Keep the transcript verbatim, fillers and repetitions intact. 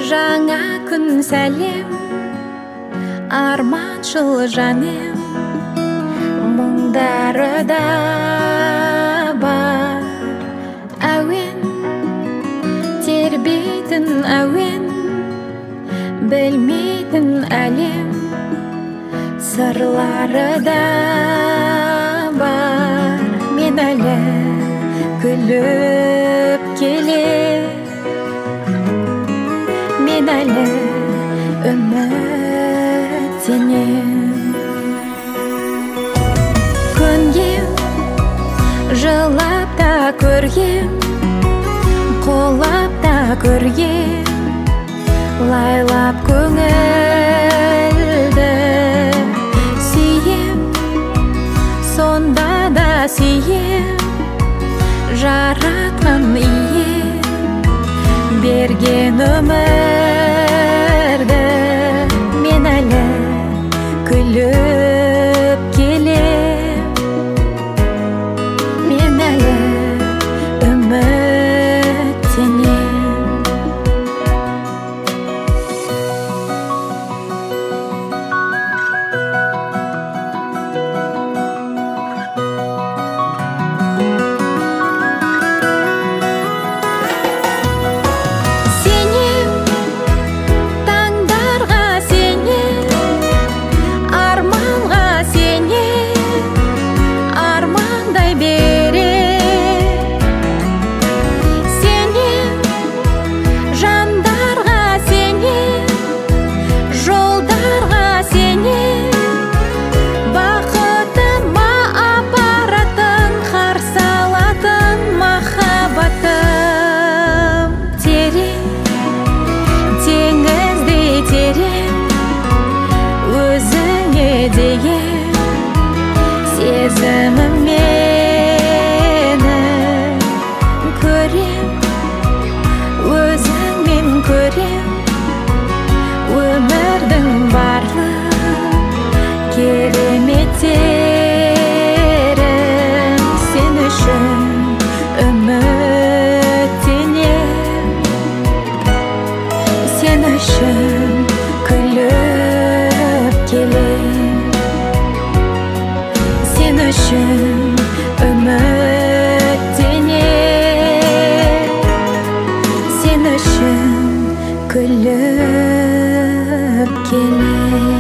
Жаңа күн сәлем, арманшыл жаным, мұңдары да бар. Әуен, тербейтін әуен, білмейтін әлем, сырлары да бар. Мен әлі күліп келем, мен әлі үміттенем. Көнгем, жылап та көргем, қолап та көргем, лайлап көңілді сүйем, сонда да сүйем, жаратқан ием берген өмірді. Мен әлі күліп келем, мен әлі үміттенем. Деген сезімім мені көрем, өзіңмен көрем, өмірдің барлық кереметтерін. Сен үшін үміттенем, сен үшін күліп келем, сен үшін үміттенем, сен үшін күліп келем.